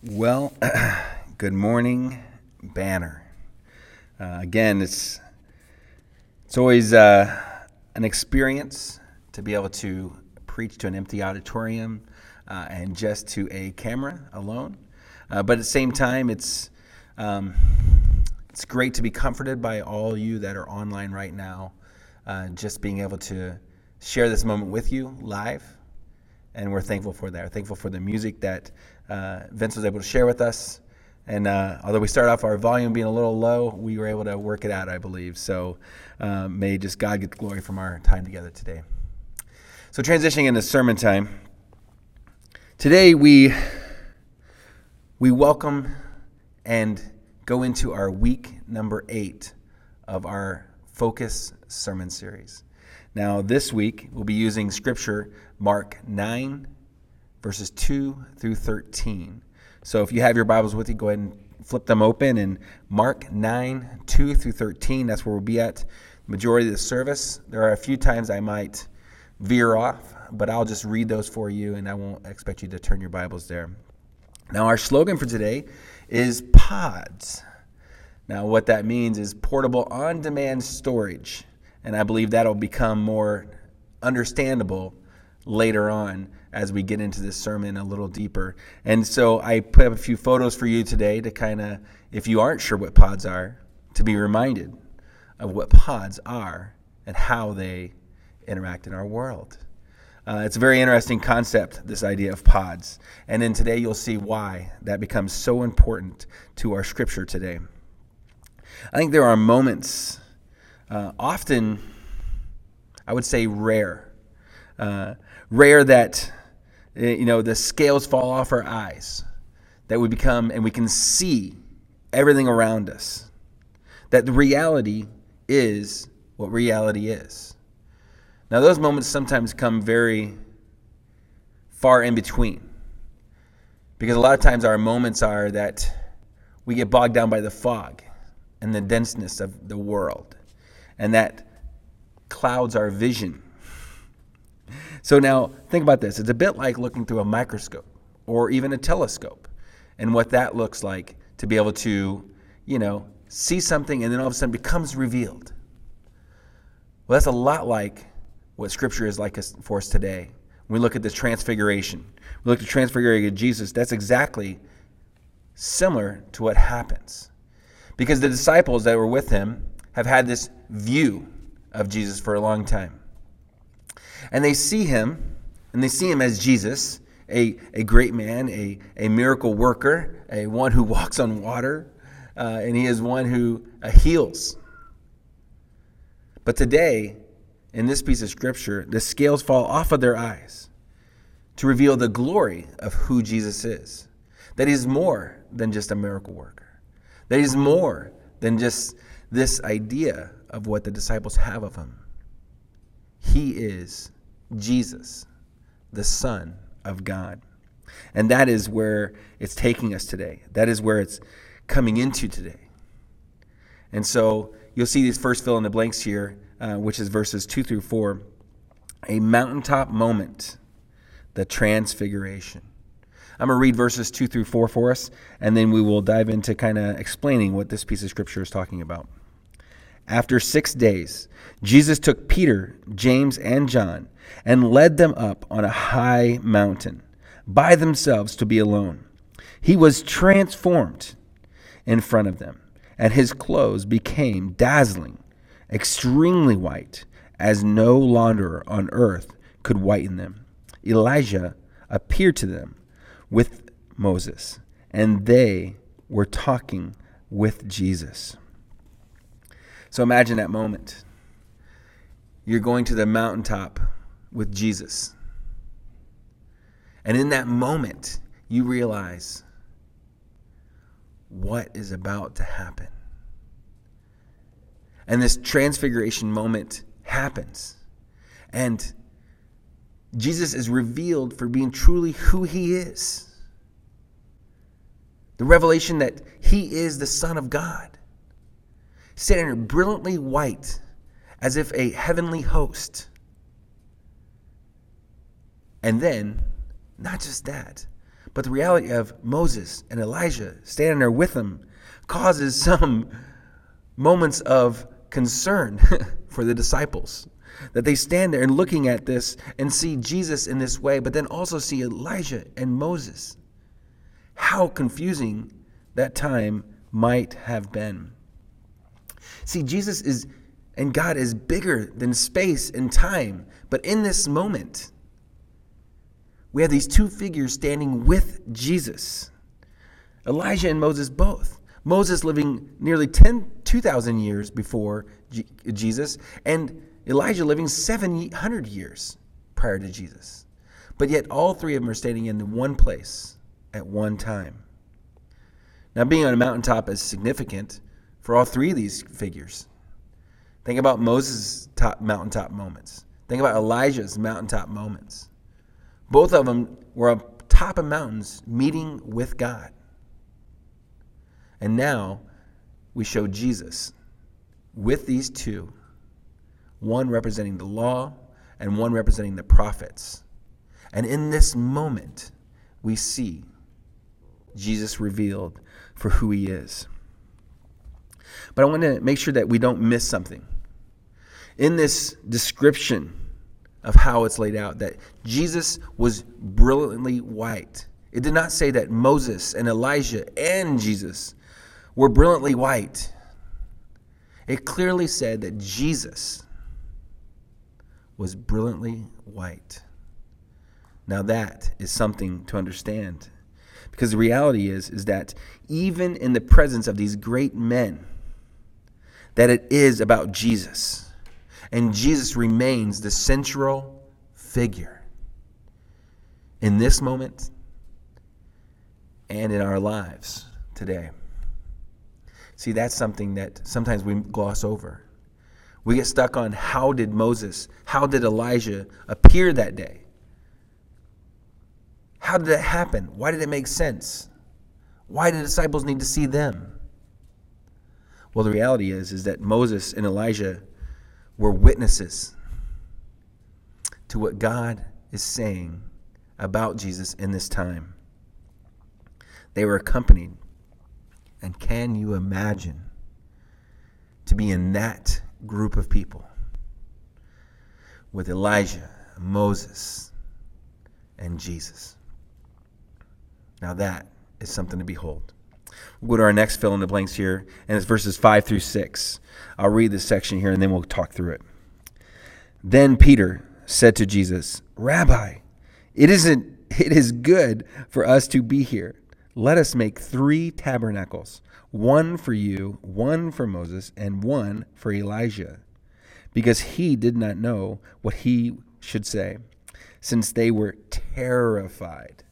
Well, good morning, Banner. Again, it's always an experience to be able to preach to an empty auditorium and just to a camera alone. But at the same time, it's great to be comforted by all you that are online right now. Just being able to share this moment with you live. And we're thankful for that. We're thankful for the music that Vince was able to share with us. And although we started off our volume being a little low, we were able to work it out, I believe. So may just God get the glory from our time together today. So transitioning into sermon time. Today we welcome and go into our week number 8 of our Focus sermon series. Now, this week, we'll be using Scripture, Mark 9, verses 2 through 13. So if you have your Bibles with you, go ahead and flip them open. And Mark 9, 2 through 13, that's where we'll be at the majority of the service. There are a few times I might veer off, but I'll just read those for you, and I won't expect you to turn your Bibles there. Now, our slogan for today is PODS. Now, what that means is portable on-demand storage. And I believe that'll become more understandable later on as we get into this sermon a little deeper. And so I put up a few photos for you today to kind of, if you aren't sure what pods are, to be reminded of what pods are and how they interact in our world. It's a very interesting concept, this idea of pods. And then today you'll see why that becomes so important to our scripture today. I think there are moments often, I would say rare that, the scales fall off our eyes, that we become, and we can see everything around us, that the reality is what reality is. Now, those moments sometimes come very far in between, because a lot of times our moments are that we get bogged down by the fog and the denseness of the world. And that clouds our vision. So now, think about this. It's a bit like looking through a microscope or even a telescope and what that looks like to be able to, see something and then all of a sudden becomes revealed. Well, that's a lot like what Scripture is like for us today. When we look at the transfiguration, we look at the transfiguration of Jesus, that's exactly similar to what happens. Because the disciples that were with him have had this view of Jesus for a long time. And they see him as Jesus, a great man, a miracle worker, a one who walks on water, and he is one who heals. But today, in this piece of Scripture, the scales fall off of their eyes to reveal the glory of who Jesus is. That he's more than just a miracle worker. That he's more than just this idea of what the disciples have of him. He is Jesus, the Son of God. And that is where it's taking us today. That is where it's coming into today. And so you'll see these first fill in the blanks here, which is verses 2 through 4. A mountaintop moment, the transfiguration. I'm going to read verses 2 through 4 for us, and then we will dive into kind of explaining what this piece of Scripture is talking about. After 6 days, Jesus took Peter, James, and John and led them up on a high mountain by themselves to be alone. He was transformed in front of them, and his clothes became dazzling, extremely white, as no launderer on earth could whiten them. Elijah appeared to them with Moses, and they were talking with Jesus. So imagine that moment. You're going to the mountaintop with Jesus. And in that moment, you realize what is about to happen. And this transfiguration moment happens. And Jesus is revealed for being truly who he is. The revelation that he is the Son of God. Standing there brilliantly white, as if a heavenly host. And then, not just that, But the reality of Moses and Elijah standing there with him causes some moments of concern for the disciples. That they stand there and looking at this and see Jesus in this way, but then also see Elijah and Moses. How confusing that time might have been. See, Jesus is, and God is bigger than space and time. But in this moment, we have these two figures standing with Jesus. Elijah and Moses both. Moses living nearly 2,000 years before Jesus, and Elijah living 700 years prior to Jesus. But yet all three of them are standing in one place at one time. Now, being on a mountaintop is significant for all three of these figures. Think about Moses' mountaintop moments. Think about Elijah's mountaintop moments. Both of them were up top of mountains meeting with God. And now we show Jesus with these two, one representing the law and one representing the prophets. And in this moment, we see Jesus revealed for who he is. But I want to make sure that we don't miss something. In this description of how it's laid out, that Jesus was brilliantly white. It did not say that Moses and Elijah and Jesus were brilliantly white. It clearly said that Jesus was brilliantly white. Now that is something to understand, because the reality is that even in the presence of these great men, that it is about Jesus. And Jesus remains the central figure in this moment and in our lives today. See, that's something that sometimes we gloss over. We get stuck on how did Moses, how did Elijah appear that day? How did that happen? Why did it make sense? Why did the disciples need to see them? Well, the reality is that Moses and Elijah were witnesses to what God is saying about Jesus in this time. They were accompanied. And can you imagine to be in that group of people with Elijah, Moses, and Jesus? Now that is something to behold. We'll go to our next fill in the blanks here, and it's verses 5 through 6. I'll read this section here, and then we'll talk through it. Then Peter said to Jesus, "Rabbi, it is good for us to be here. Let us make 3 tabernacles, one for you, one for Moses, and one for Elijah." Because he did not know what he should say, since they were terrified.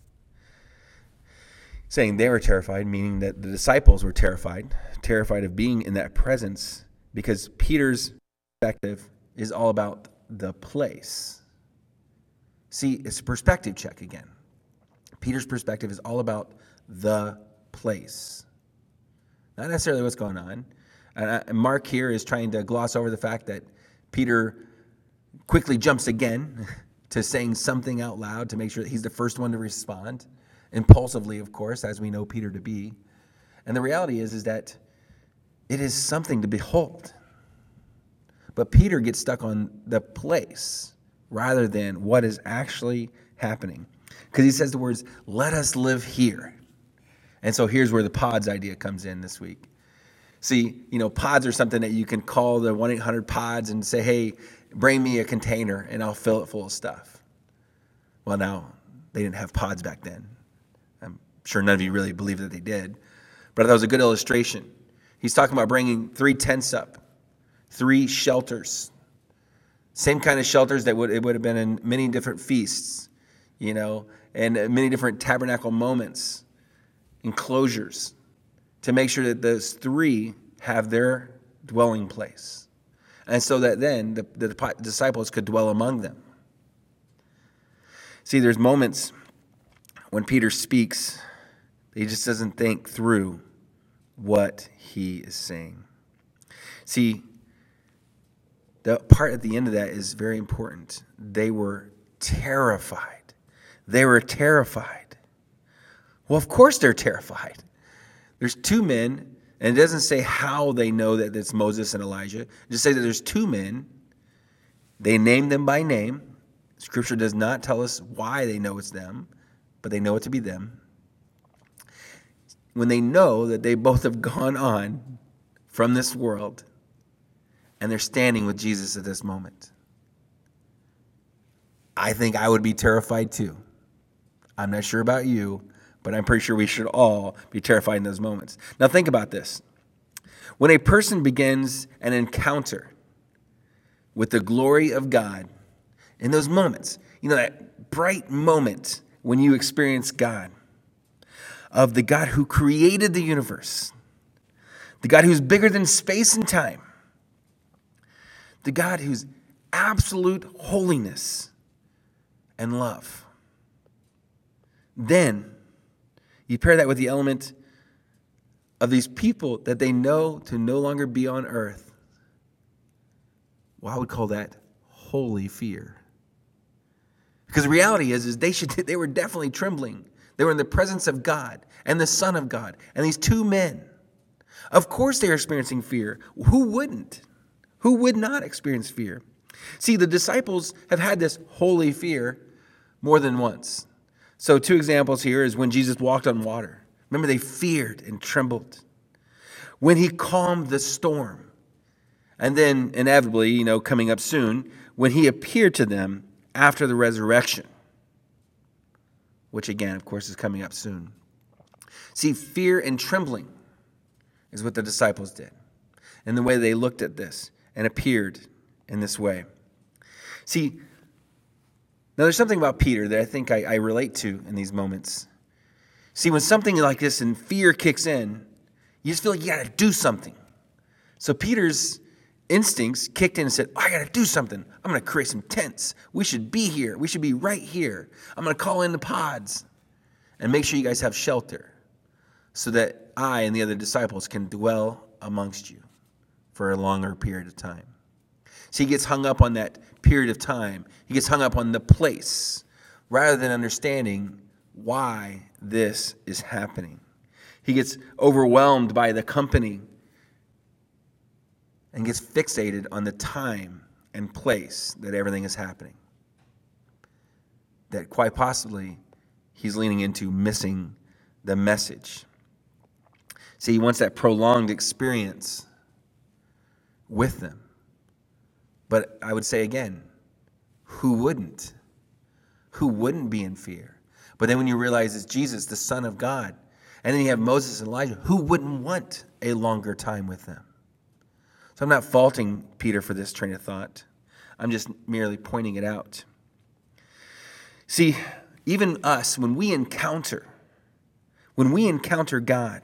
Saying they were terrified, meaning that the disciples were terrified of being in that presence, because Peter's perspective is all about the place. See, it's a perspective check again. Peter's perspective is all about the place, not necessarily what's going on. And Mark here is trying to gloss over the fact that Peter quickly jumps again to saying something out loud to make sure that he's the first one to respond. Impulsively, of course, as we know Peter to be. And the reality is that it is something to behold. But Peter gets stuck on the place rather than what is actually happening. Because he says the words, "Let us live here." And so here's where the pods idea comes in this week. See, pods are something that you can call the 1-800-PODS and say, "Hey, bring me a container and I'll fill it full of stuff." Well, now, they didn't have pods back then. I'm sure none of you really believe that they did. But that was a good illustration. He's talking about bringing 3 tents up, 3 shelters. Same kind of shelters that it would have been in many different feasts, and many different tabernacle moments, enclosures, to make sure that those 3 have their dwelling place. And so that then the disciples could dwell among them. See, there's moments when Peter speaks, he just doesn't think through what he is saying. See, the part at the end of that is very important. They were terrified. They were terrified. Well, of course they're terrified. There's two men, and it doesn't say how they know that it's Moses and Elijah. It just says that there's two men. They name them by name. Scripture does not tell us why they know it's them, but they know it to be them. When they know that they both have gone on from this world, and they're standing with Jesus at this moment. I think I would be terrified too. I'm not sure about you, but I'm pretty sure we should all be terrified in those moments. Now think about this. When a person begins an encounter with the glory of God, in those moments, that bright moment when you experience God, of the God who created the universe, the God who's bigger than space and time, the God who's absolute holiness and love. Then you pair that with the element of these people that they know to no longer be on earth. Well, I would call that holy fear. Because the reality is they were definitely trembling. They were in the presence of God and the Son of God and these two men. Of course they are experiencing fear. Who wouldn't? Who would not experience fear? See, the disciples have had this holy fear more than once. So 2 examples here is when Jesus walked on water. Remember, they feared and trembled. When he calmed the storm. And then inevitably, coming up soon, when he appeared to them after the resurrection. Which again, of course, is coming up soon. See, fear and trembling is what the disciples did. And the way they looked at this and appeared in this way. See, now there's something about Peter that I think I relate to in these moments. See, when something like this and fear kicks in, you just feel like you got to do something. So Peter's instincts kicked in and said, I got to do something. I'm going to create some tents. We should be here. We should be right here. I'm going to call in the pods and make sure you guys have shelter so that I and the other disciples can dwell amongst you for a longer period of time. So he gets hung up on that period of time. He gets hung up on the place rather than understanding why this is happening. He gets overwhelmed by the company and gets fixated on the time and place that everything is happening. That quite possibly he's leaning into missing the message. See, he wants that prolonged experience with them. But I would say again, who wouldn't? Who wouldn't be in fear? But then when you realize it's Jesus, the Son of God, and then you have Moses and Elijah, who wouldn't want a longer time with them? So I'm not faulting Peter for this train of thought. I'm just merely pointing it out. See, even us, when we encounter God,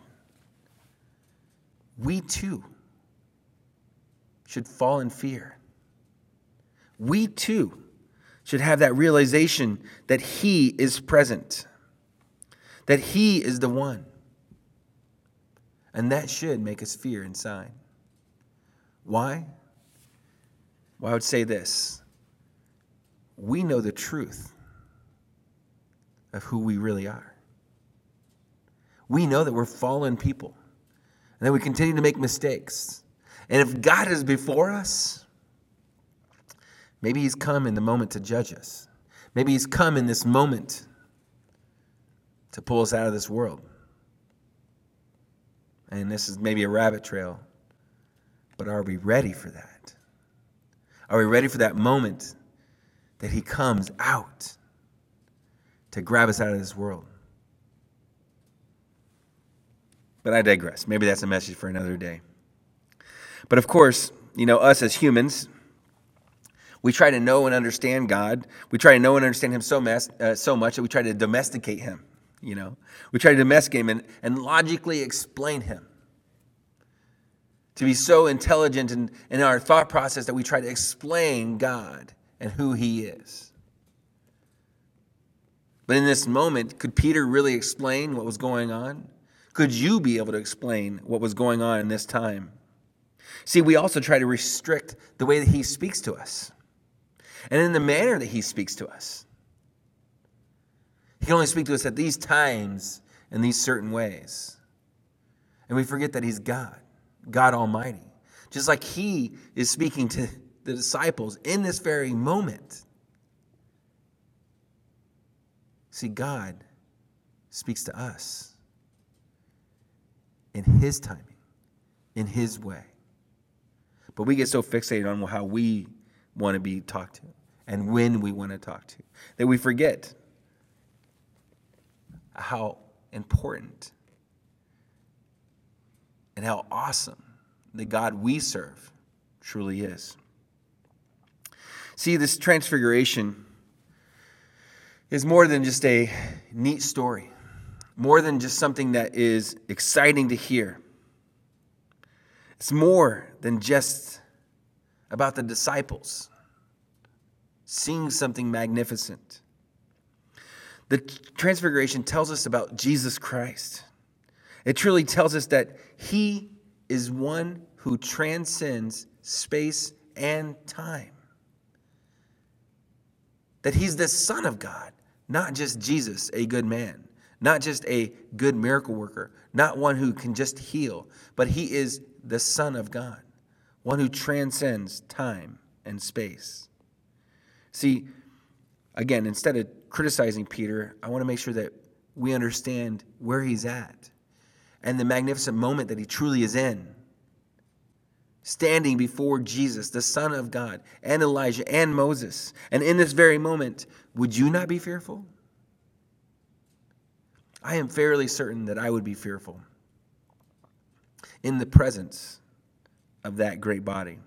we too should fall in fear. We too should have that realization that he is present, that he is the one. And that should make us fear inside. Why? Well, I would say this. We know the truth of who we really are. We know that we're fallen people and that we continue to make mistakes. And if God is before us, maybe he's come in the moment to judge us. Maybe he's come in this moment to pull us out of this world. And this is maybe a rabbit trail, but are we ready for that? Are we ready for that moment that he comes out to grab us out of this world? But I digress. Maybe that's a message for another day. But of course, us as humans, we try to know and understand God. We try to know and understand him so much that we try to domesticate him. We try to domesticate him and logically explain him. To be so intelligent in our thought process that we try to explain God and who he is. But in this moment, could Peter really explain what was going on? Could you be able to explain what was going on in this time? See, we also try to restrict the way that he speaks to us. And in the manner that he speaks to us. He can only speak to us at these times in these certain ways. And we forget that he's God, God Almighty. Just like he is speaking to the disciples in this very moment. See, God speaks to us in his timing, in his way. But we get so fixated on how we want to be talked to and when we want to talk to that we forget how important and how awesome the God we serve truly is. See, this transfiguration is more than just a neat story, more than just something that is exciting to hear. It's more than just about the disciples seeing something magnificent. The transfiguration tells us about Jesus Christ. It truly tells us that he is one who transcends space and time. That he's the Son of God, not just Jesus, a good man, not just a good miracle worker, not one who can just heal, but he is the Son of God, one who transcends time and space. See, again, instead of criticizing Peter, I want to make sure that we understand where he's at and the magnificent moment that he truly is in. Standing before Jesus, the Son of God, and Elijah and Moses. And in this very moment, would you not be fearful? I am fairly certain that I would be fearful in the presence of that great body.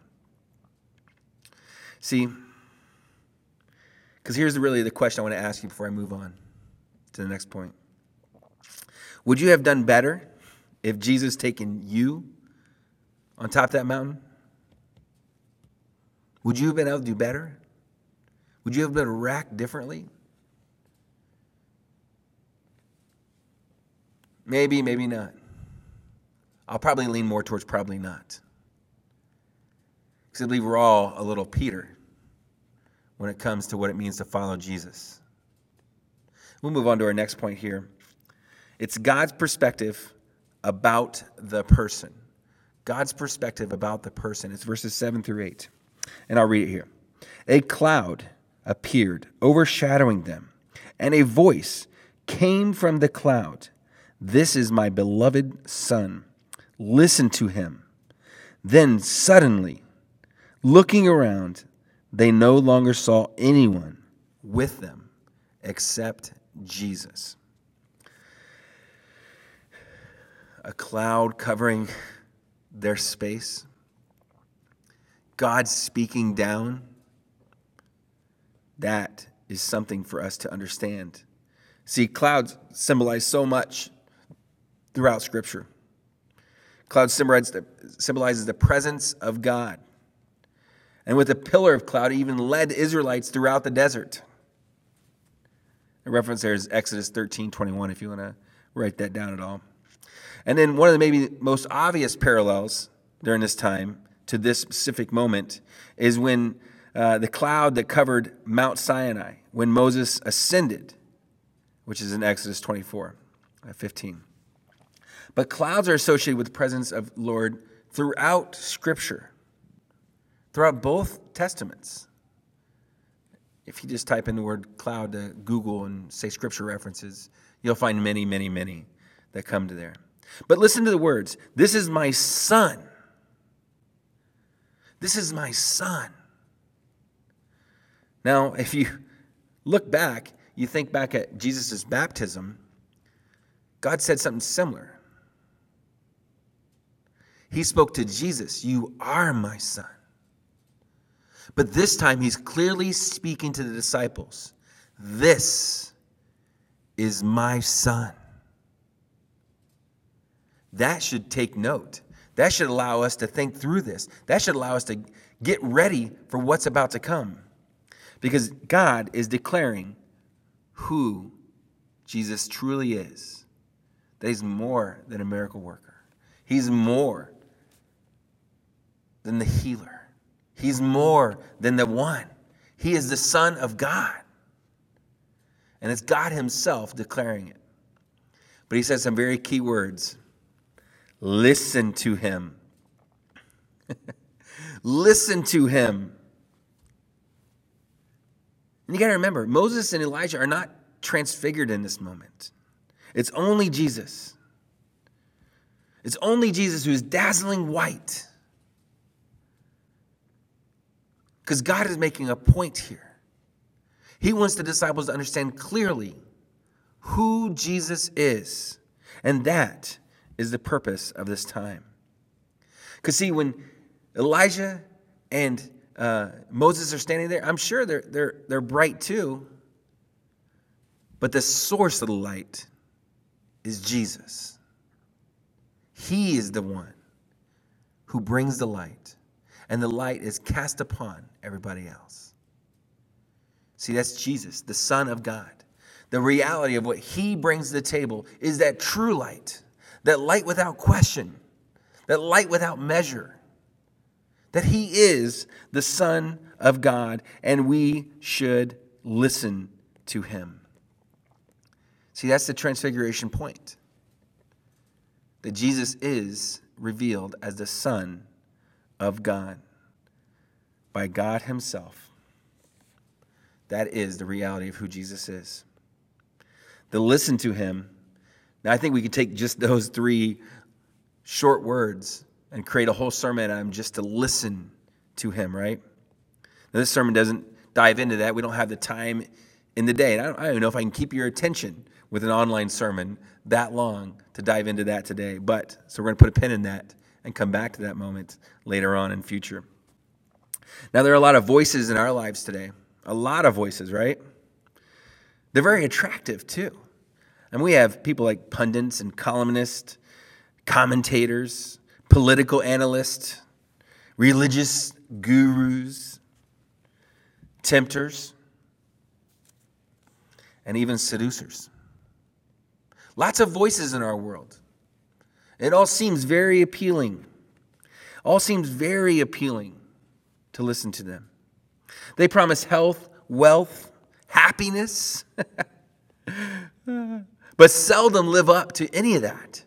See, because here's really the question I want to ask you before I move on to the next point. Would you have done better if Jesus taken you on top of that mountain? Would you have been able to do better? Would you have been able to react differently? Maybe, maybe not. I'll probably lean more towards probably not. Because I believe we're all a little Peter when it comes to what it means to follow Jesus. We'll move on to our next point here. It's God's perspective about the person. God's perspective about the person. It's verses 7 through 8. And I'll read it here. A cloud appeared, overshadowing them, and a voice came from the cloud. This is my beloved Son. Listen to him. Then suddenly, looking around, they no longer saw anyone with them except Jesus. A cloud covering their space. God speaking down. That is something for us to understand. See, clouds symbolize so much throughout Scripture. Cloud symbolizes the presence of God. And with a pillar of cloud, it even led the Israelites throughout the desert. The reference there is Exodus 13:21, if you want to write that down at all. And then one of the maybe most obvious parallels during this time to this specific moment is when the cloud that covered Mount Sinai, when Moses ascended, which is in Exodus 24:15. But clouds are associated with the presence of the Lord throughout Scripture, throughout both Testaments. If you just type in the word cloud to Google and say Scripture references, you'll find many, many, many that come to there. But listen to the words. This is my Son. This is my Son. Now, if you look back, you think back at Jesus' baptism, God said something similar. He spoke to Jesus, you are my Son. But this time he's clearly speaking to the disciples. This is my Son. That should take note. That should allow us to think through this. That should allow us to get ready for what's about to come. Because God is declaring who Jesus truly is. That he's more than a miracle worker. He's more than the healer. He's more than the one. He is the Son of God. And it's God himself declaring it. But he says some very key words. Listen to him. Listen to him. And you got to remember, Moses and Elijah are not transfigured in this moment. It's only Jesus. It's only Jesus who is dazzling white. Because God is making a point here. He wants the disciples to understand clearly who Jesus is. And that is the purpose of this time. Because see, when Elijah and Moses are standing there, I'm sure they're bright too. But the source of the light is Jesus. He is the one who brings the light. And the light is cast upon everybody else. See, that's Jesus, the Son of God. The reality of what he brings to the table is that true light, that light without question, that light without measure, that he is the Son of God, and we should listen to him. See, that's the transfiguration point, that Jesus is revealed as the Son of God by God himself. That is the reality of who Jesus is. To listen to him. Now, I think we could take just those 3 short words and create a whole sermon on him just to listen to him, right? Now, this sermon doesn't dive into that. We don't have the time in the day. And I don't know if I can keep your attention with an online sermon that long to dive into that today. But so we're going to put a pin in that and come back to that moment later on in future. Now, there are a lot of voices in our lives today. A lot of voices, right? They're very attractive, too. And we have people like pundits and columnists, commentators, political analysts, religious gurus, tempters, and even seducers. Lots of voices in our world. It all seems very appealing. All seems very appealing to listen to them. They promise health, wealth, happiness, but seldom live up to any of that.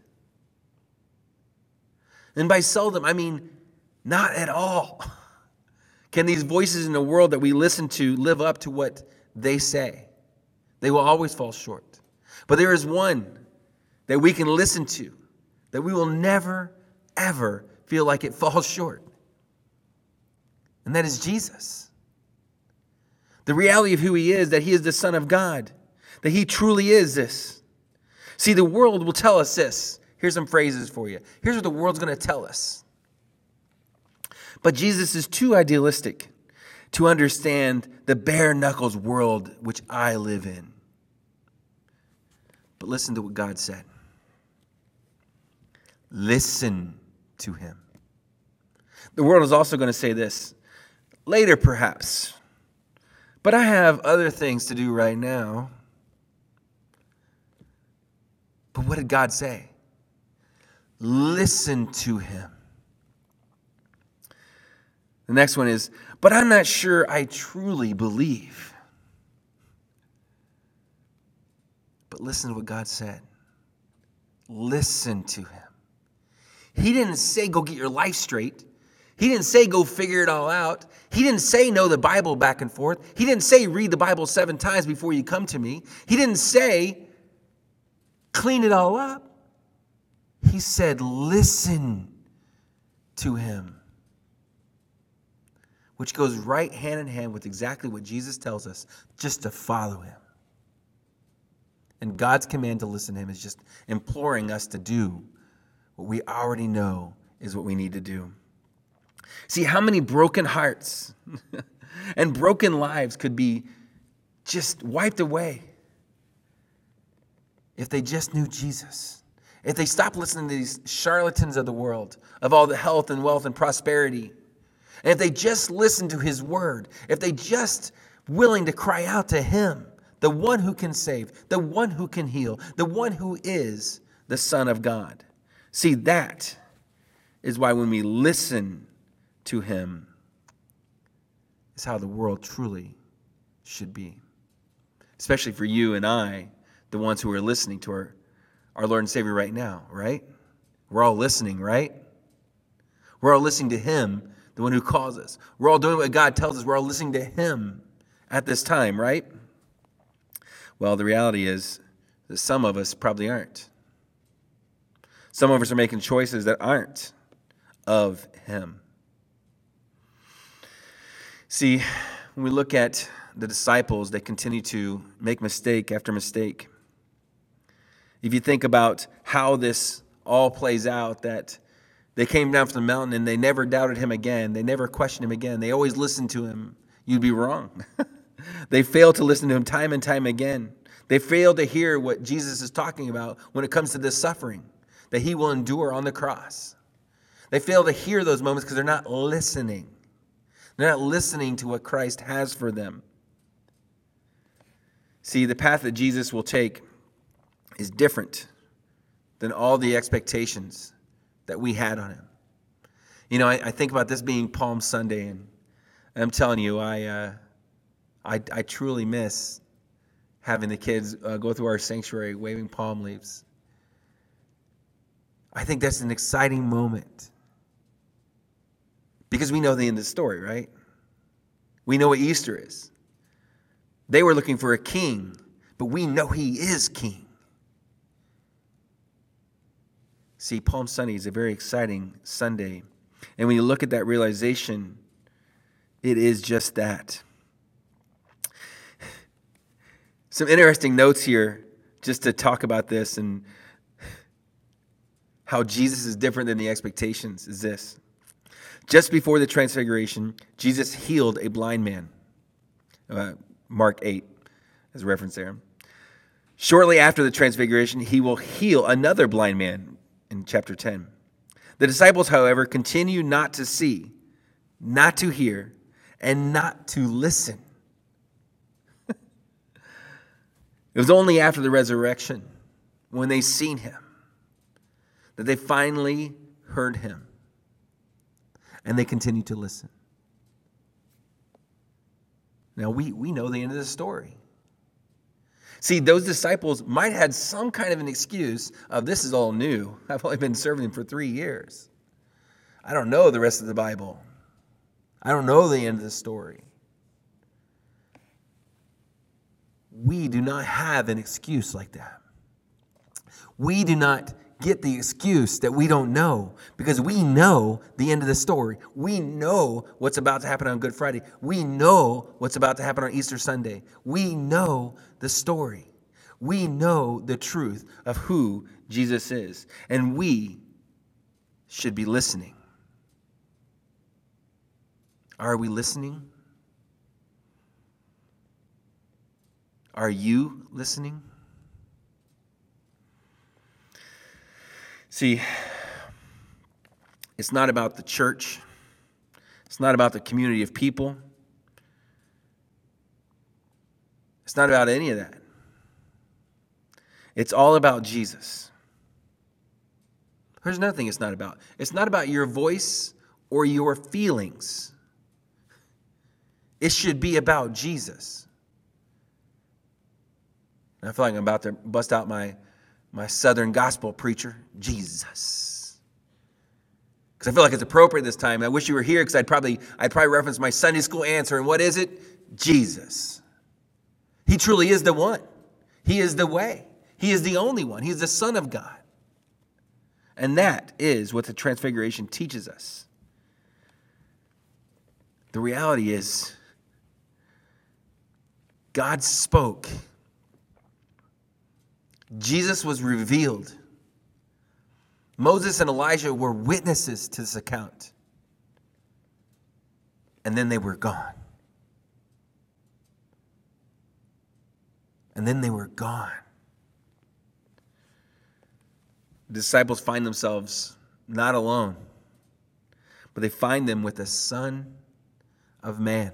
And by seldom, I mean not at all. Can these voices in the world that we listen to live up to what they say? They will always fall short. But there is one that we can listen to that we will never, ever feel like it falls short. And that is Jesus. The reality of who he is, that he is the Son of God, that he truly is this. See, the world will tell us this. Here's some phrases for you. Here's what the world's going to tell us. But Jesus is too idealistic to understand the bare knuckles world which I live in. But listen to what God said. Listen to him. The world is also going to say this later, perhaps. But I have other things to do right now. But what did God say? Listen to him. The next one is, but I'm not sure I truly believe. But listen to what God said. Listen to him. He didn't say go get your life straight. He didn't say go figure it all out. He didn't say know the Bible back and forth. He didn't say read the Bible 7 times before you come to me. He didn't say clean it all up. He said listen to him. Which goes right hand in hand with exactly what Jesus tells us, just to follow him. And God's command to listen to him is just imploring us to do what we already know is what we need to do. See, how many broken hearts and broken lives could be just wiped away if they just knew Jesus. If they stopped listening to these charlatans of the world, of all the health and wealth and prosperity. And if they just listened to his word, if they just willing to cry out to him, the one who can save, the one who can heal, the one who is the Son of God. See, that is why when we listen to him, is how the world truly should be. Especially for you and I, the ones who are listening to our Lord and Savior right now, right? We're all listening, right? We're all listening to him, the one who calls us. We're all doing what God tells us. We're all listening to him at this time, right? Well, the reality is that some of us probably aren't. Some of us are making choices that aren't of him. See, when we look at the disciples, they continue to make mistake after mistake. If you think about how this all plays out, that they came down from the mountain and they never doubted him again. They never questioned him again. They always listened to him. You'd be wrong. They failed to listen to him time and time again. They failed to hear what Jesus is talking about when it comes to this suffering that he will endure on the cross. They fail to hear those moments because they're not listening. They're not listening to what Christ has for them. See, the path that Jesus will take is different than all the expectations that we had on him. You know, I think about this being Palm Sunday, and I'm telling you, I truly miss having the kids go through our sanctuary waving palm leaves. I think that's an exciting moment because we know the end of the story, right? We know what Easter is. They were looking for a king, but we know he is king. See, Palm Sunday is a very exciting Sunday. And when you look at that realization, it is just that. Some interesting notes here just to talk about this and how Jesus is different than the expectations is this. Just before the transfiguration, Jesus healed a blind man. Mark 8 is a reference there. Shortly after the transfiguration, he will heal another blind man in chapter 10. The disciples, however, continue not to see, not to hear, and not to listen. It was only after the resurrection, when they seen him, that they finally heard him. And they continued to listen. Now, we know the end of the story. See, those disciples might have had some kind of an excuse of this is all new. I've only been serving him for 3 years. I don't know the rest of the Bible. I don't know the end of the story. We do not have an excuse like that. We do not get the excuse that we don't know because we know the end of the story. We know what's about to happen on Good Friday. We know what's about to happen on Easter Sunday. We know the story. We know the truth of who Jesus is. And we should be listening. Are we listening? Are you listening? See, it's not about the church. It's not about the community of people. It's not about any of that. It's all about Jesus. There's nothing it's not about. It's not about your voice or your feelings. It should be about Jesus. And I feel like I'm about to bust out my Southern gospel preacher, Jesus. Because I feel like it's appropriate this time. I wish you were here because I'd probably reference my Sunday school answer. And what is it? Jesus. He truly is the one. He is the way. He is the only one. He is the Son of God. And that is what the Transfiguration teaches us. The reality is, God spoke. Jesus was revealed. Moses and Elijah were witnesses to this account. And then they were gone. And then they were gone. The disciples find themselves not alone, but they find them with the Son of Man.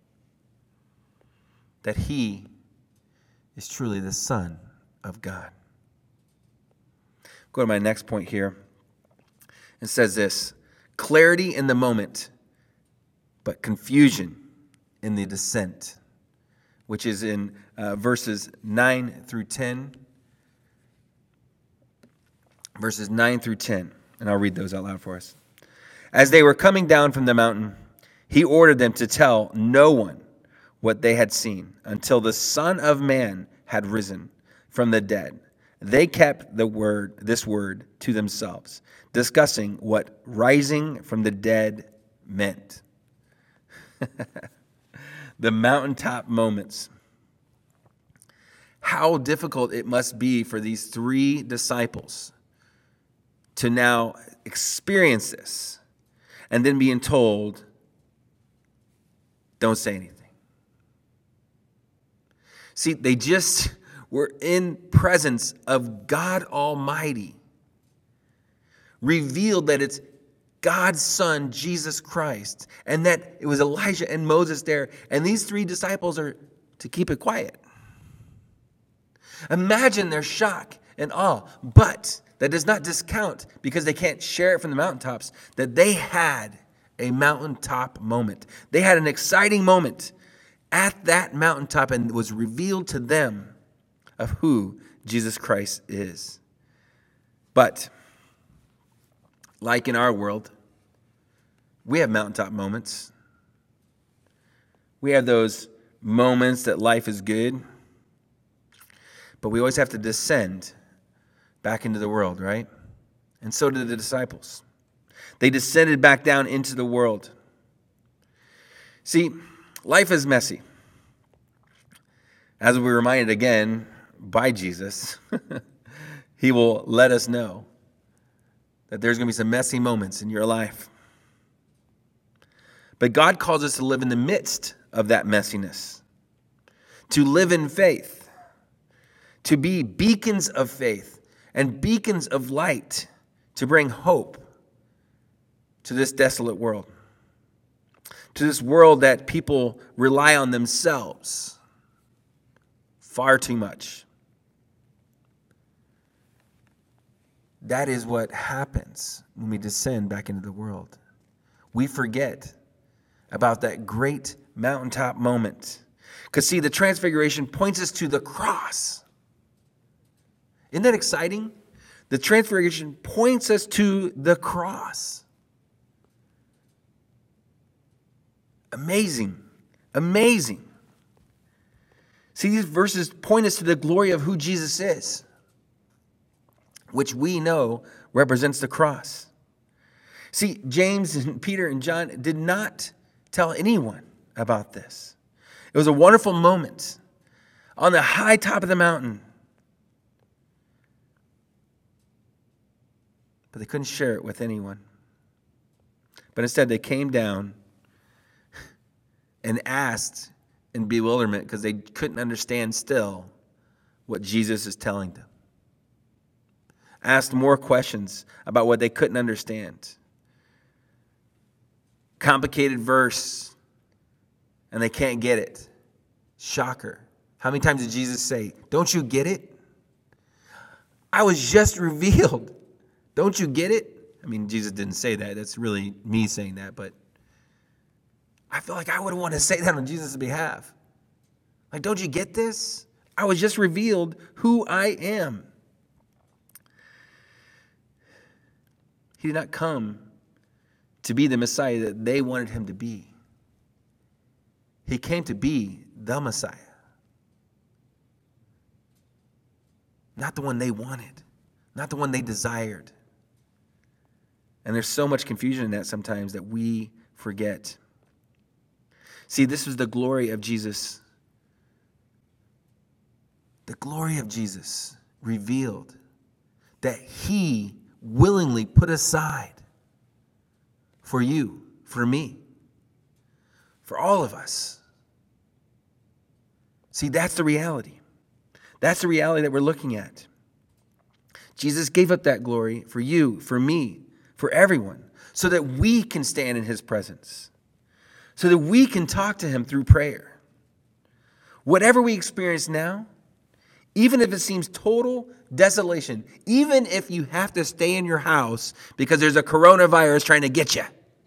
That he is truly the Son of God. Go to my next point here. It says this: clarity in the moment, but confusion in the descent, which is in verses 9 through 10 verses 9 through 10. And I'll read those out loud for us. As they were coming down from the mountain, he ordered them to tell no one what they had seen until the Son of Man had risen from the dead. They kept this word to themselves, discussing what rising from the dead meant. The mountaintop moments. How difficult it must be for these three disciples to now experience this and then being told, don't say anything. See, they just were in presence of God Almighty, revealed that it's God's Son, Jesus Christ, and that it was Elijah and Moses there, and these three disciples are to keep it quiet. Imagine their shock and awe, but that does not discount, because they can't share it from the mountaintops, that they had a mountaintop moment. They had an exciting moment at that mountaintop, and it was revealed to them of who Jesus Christ is. But like in our world, we have mountaintop moments. We have those moments that life is good, but we always have to descend back into the world, right? And so did the disciples. They descended back down into the world. See, life is messy. As we're reminded again by Jesus, he will let us know that there's going to be some messy moments in your life. But God calls us to live in the midst of that messiness, to live in faith, to be beacons of faith and beacons of light, to bring hope to this desolate world, to this world that people rely on themselves far too much. That is what happens when we descend back into the world. We forget about that great mountaintop moment. Because see, the transfiguration points us to the cross. Isn't that exciting? The transfiguration points us to the cross. Amazing. Amazing. See, these verses point us to the glory of who Jesus is, which we know represents the cross. See, James and Peter and John did not tell anyone about this. It was a wonderful moment on the high top of the mountain, but they couldn't share it with anyone. But instead, they came down and asked in bewilderment, because they couldn't understand still what Jesus is telling them. Asked more questions about what they couldn't understand. Complicated verse, and they can't get it. Shocker. How many times did Jesus say, "Don't you get it? I was just revealed. Don't you get it?" I mean, Jesus didn't say that. That's really me saying that, but I feel like I would want to say that on Jesus' behalf. Like, don't you get this? I was just revealed who I am. He did not come to be the Messiah that they wanted him to be. He came to be the Messiah. Not the one they wanted, not the one they desired. And there's so much confusion in that sometimes that we forget. See, this was the glory of Jesus. The glory of Jesus revealed that he willingly put aside for you, for me, for all of us. See, that's the reality. That's the reality that we're looking at. Jesus gave up that glory for you, for me, for everyone, so that we can stand in his presence, so that we can talk to him through prayer. Whatever we experience now, even if it seems total desolation, even if you have to stay in your house because there's a coronavirus trying to get you,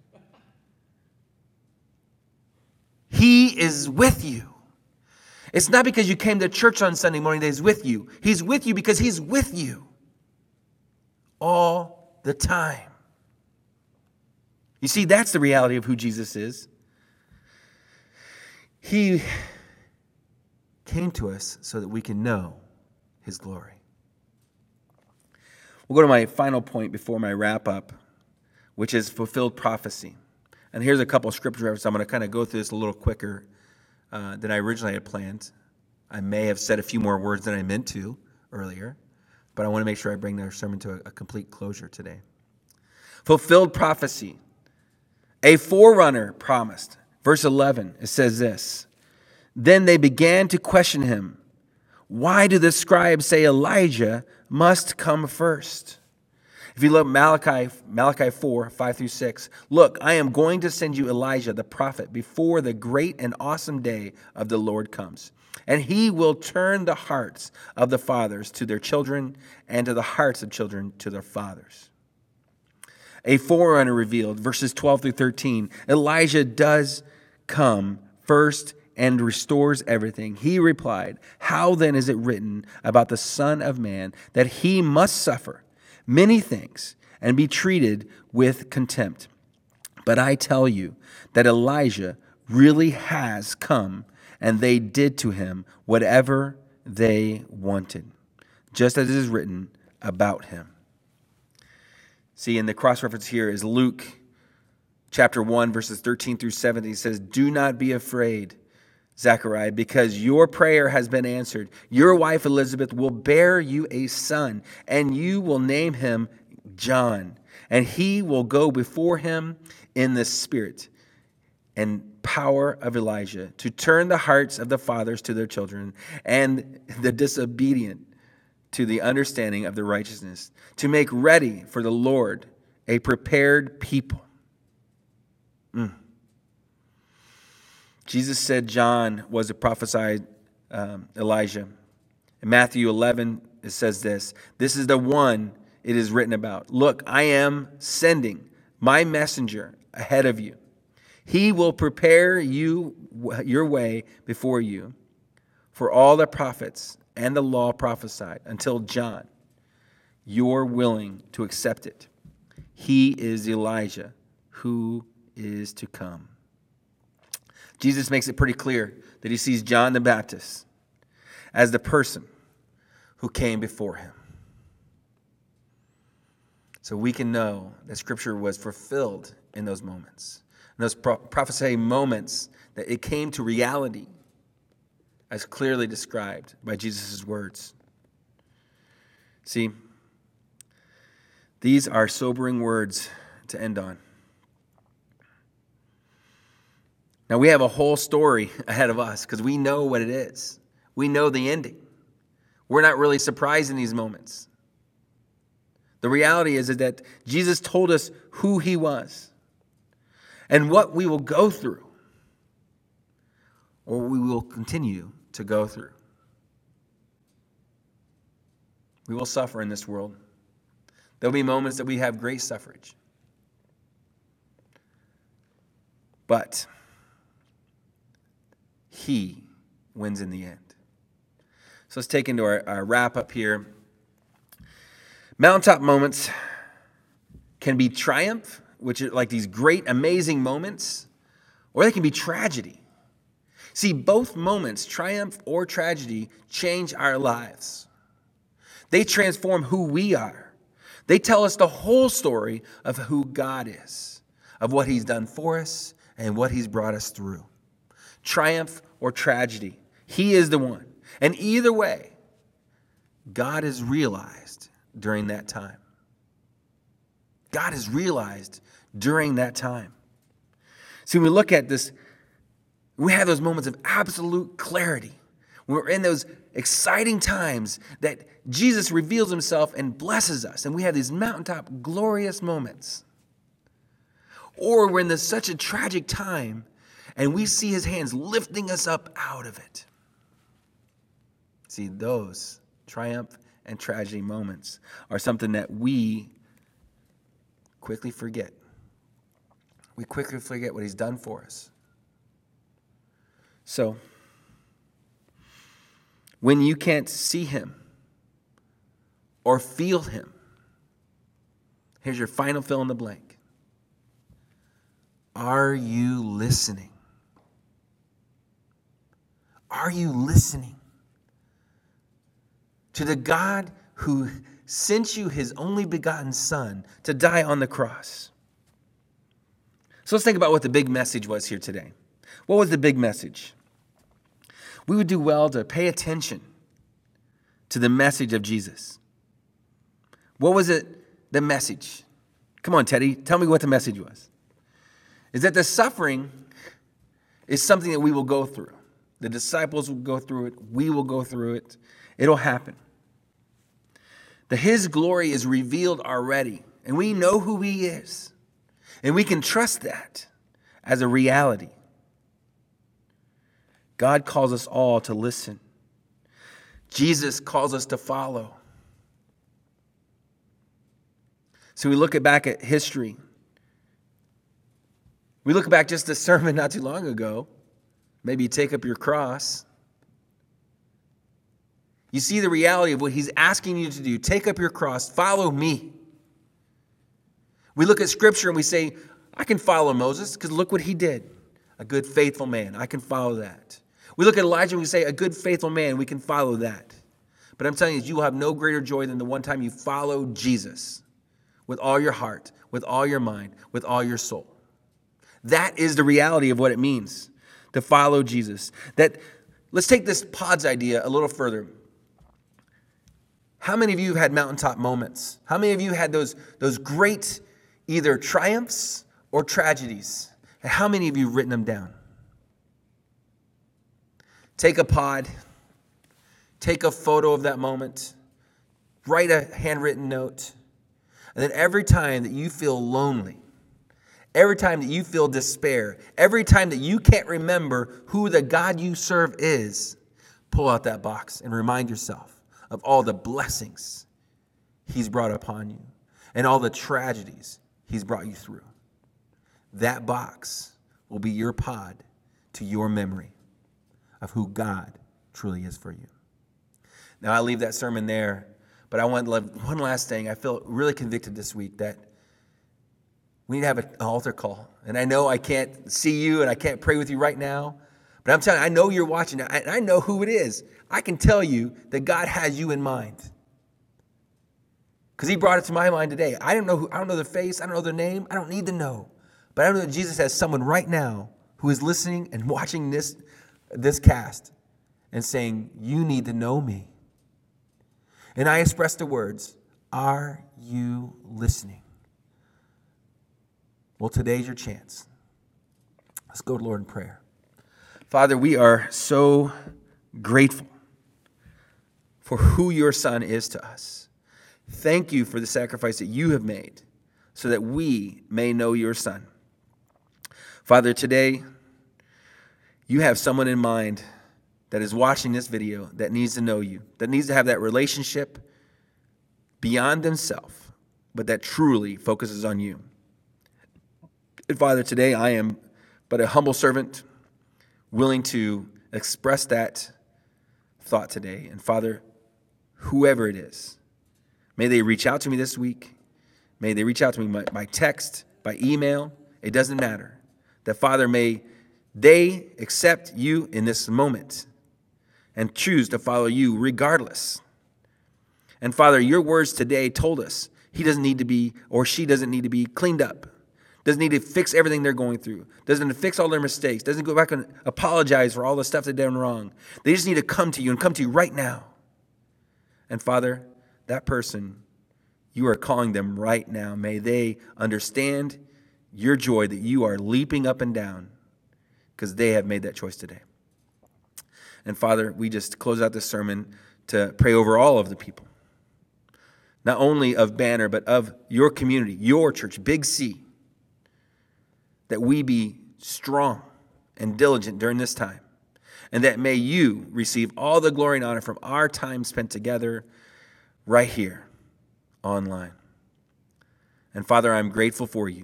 he is with you. It's not because you came to church on Sunday morning that he's with you. He's with you because he's with you all the time. You see, that's the reality of who Jesus is. He came to us so that we can know his glory. We'll go to my final point before my wrap up, which is fulfilled prophecy. And here's a couple of scripture references. I'm going to kind of go through this a little quicker than I originally had planned. I may have said a few more words than I meant to earlier, but I want to make sure I bring their sermon to a complete closure today. Fulfilled prophecy. A forerunner promised. Verse 11, it says this. Then they began to question him. Why do the scribes say Elijah must come first? If you look Malachi 4, 5 through 6, look, I am going to send you Elijah the prophet before the great and awesome day of the Lord comes. And he will turn the hearts of the fathers to their children and to the hearts of children to their fathers. A forerunner revealed, verses 12 through 13, Elijah does come first and restores everything. He replied, how then is it written about the Son of Man that he must suffer many things and be treated with contempt? But I tell you that Elijah really has come, and they did to him whatever they wanted, just as it is written about him. See, and the cross-reference here is Luke chapter 1, verses 13 through 17. He says, do not be afraid, Zechariah, because your prayer has been answered. Your wife Elizabeth will bear you a son, and you will name him John. And he will go before him in the spirit and power of Elijah, to turn the hearts of the fathers to their children, and the disobedient to the understanding of the righteousness, to make ready for the Lord a prepared people. Jesus said John was a prophesied Elijah. In Matthew 11, it says this is the one it is written about. Look, I am sending my messenger ahead of you. He will prepare your way before you. For all the prophets and the law prophesied until John. You're willing to accept it. He is Elijah who is to come. Jesus makes it pretty clear that he sees John the Baptist as the person who came before him. So we can know that Scripture was fulfilled in those moments. In those prophesying moments, that it came to reality as clearly described by Jesus' words. See, these are sobering words to end on. Now, we have a whole story ahead of us because we know what it is. We know the ending. We're not really surprised in these moments. The reality is that Jesus told us who he was and what we will go through, or we will continue to go through. We will suffer in this world. There'll be moments that we have great suffrage. But he wins in the end. So let's take into our wrap up here. Mountaintop moments can be triumph, which are like these great, amazing moments, or they can be tragedy. See, both moments, triumph or tragedy, change our lives. They transform who we are. They tell us the whole story of who God is, of what he's done for us and what he's brought us through. Triumph or tragedy, he is the one. And either way, God is realized during that time. God is realized during that time. See, when we look at this, we have those moments of absolute clarity. We're in those exciting times that Jesus reveals himself and blesses us, and we have these mountaintop glorious moments. Or we're in such a tragic time, and we see his hands lifting us up out of it. See, those triumph and tragedy moments are something that we quickly forget. We quickly forget what he's done for us. So, when you can't see him or feel him, Here's your final fill in the blank. Are you listening? Are you listening to the God who sent you his only begotten Son to die on the cross? So let's think about what the big message was here today. What was the big message? We would do well to pay attention to the message of Jesus. What was it, the message? Come on, Teddy, tell me what the message was. Is that the suffering is something that we will go through. The disciples will go through it. We will go through it. It'll happen. That his glory is revealed already, and we know who he is. And we can trust that as a reality. God calls us all to listen. Jesus calls us to follow. So we look back at history. We look back just a sermon not too long ago. Maybe you take up your cross. You see the reality of what he's asking you to do. Take up your cross. Follow me. We look at Scripture and we say, I can follow Moses because look what he did. A good, faithful man. I can follow that. We look at Elijah and we say, a good, faithful man. We can follow that. But I'm telling you, you will have no greater joy than the one time you follow Jesus with all your heart, with all your mind, with all your soul. That is the reality of what it means to follow Jesus. Let's take this pods idea a little further. How many of you have had mountaintop moments? How many of you had those great either triumphs or tragedies? And how many of you have written them down? Take a pod, take a photo of that moment, write a handwritten note, and then every time that you feel lonely, every time that you feel despair, every time that you can't remember who the God you serve is, pull out that box and remind yourself of all the blessings he's brought upon you and all the tragedies he's brought you through. That box will be your pod to your memory of who God truly is for you. Now, I leave that sermon there, but I want to leave one last thing. I feel really convicted this week that we need to have an altar call. And I know I can't see you and I can't pray with you right now, but I'm telling you, I know you're watching. I know who it is. I can tell you that God has you in mind. Because he brought it to my mind today. I don't know the face. I don't know their name. I don't need to know. But I know that Jesus has someone right now who is listening and watching this cast and saying, you need to know me. And I express the words, are you listening? Well, today's your chance. Let's go to Lord in prayer. Father, we are so grateful for who your Son is to us. Thank you for the sacrifice that you have made so that we may know your Son. Father, today, you have someone in mind that is watching this video that needs to know you, that needs to have that relationship beyond themselves, but that truly focuses on you. And Father, today I am but a humble servant willing to express that thought today. And Father, whoever it is, may they reach out to me this week. May they reach out to me by text, by email. It doesn't matter. That Father, may they accept you in this moment and choose to follow you regardless. And Father, your words today told us he doesn't need to be, or she doesn't need to be cleaned up. Doesn't need to fix everything they're going through. Doesn't need to fix all their mistakes. Doesn't go back and apologize for all the stuff they've done wrong. They just need to come to you and come to you right now. And Father, that person, you are calling them right now. May they understand your joy that you are leaping up and down because they have made that choice today. And Father, we just close out this sermon to pray over all of the people. Not only of Banner, but of your community, your church, Big C. That we be strong and diligent during this time. And that may you receive all the glory and honor from our time spent together right here online. And Father, I'm grateful for you.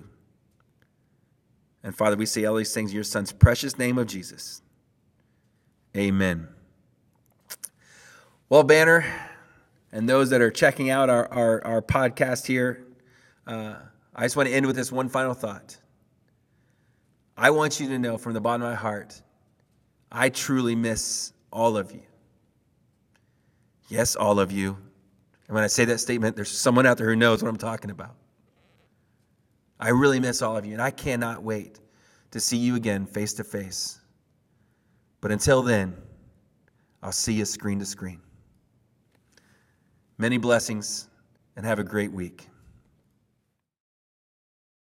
And Father, we say all these things in your Son's precious name of Jesus. Amen. Well, Banner, and those that are checking out our podcast here, I just want to end with this one final thought. I want you to know from the bottom of my heart, I truly miss all of you. Yes, all of you. And when I say that statement, there's someone out there who knows what I'm talking about. I really miss all of you, and I cannot wait to see you again face to face. But until then, I'll see you screen to screen. Many blessings, and have a great week.